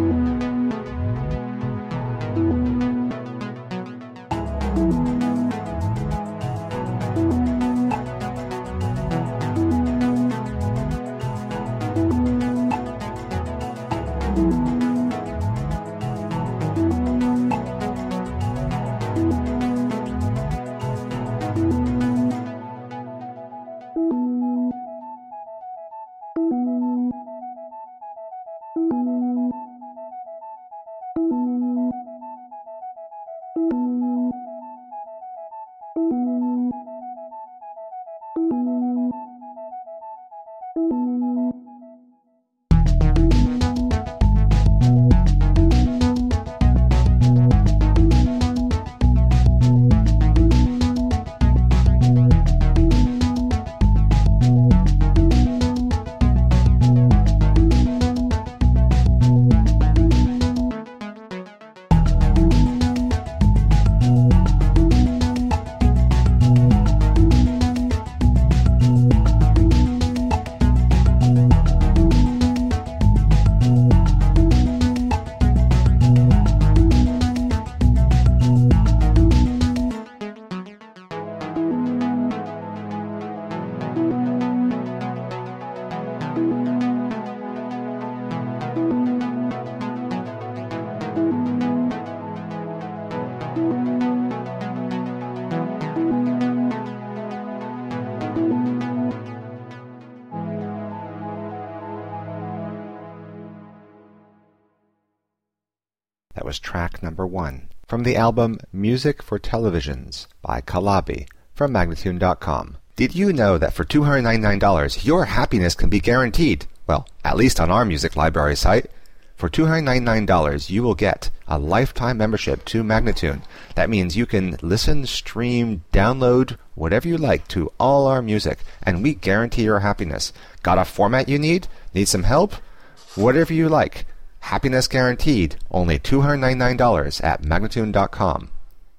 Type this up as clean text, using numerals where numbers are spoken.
That was track number 1 from the album Music for Televisions by Calabi from Magnatune.com. Did you know that for $299 your happiness can be guaranteed? Well, at least on our music library site. For $299 you will get a lifetime membership to Magnatune. That means you can listen, stream, download, whatever you like to all our music, and we guarantee your happiness. Got a format you need? Need some help? Whatever you like. Happiness guaranteed. Only $299 at Magnatune.com.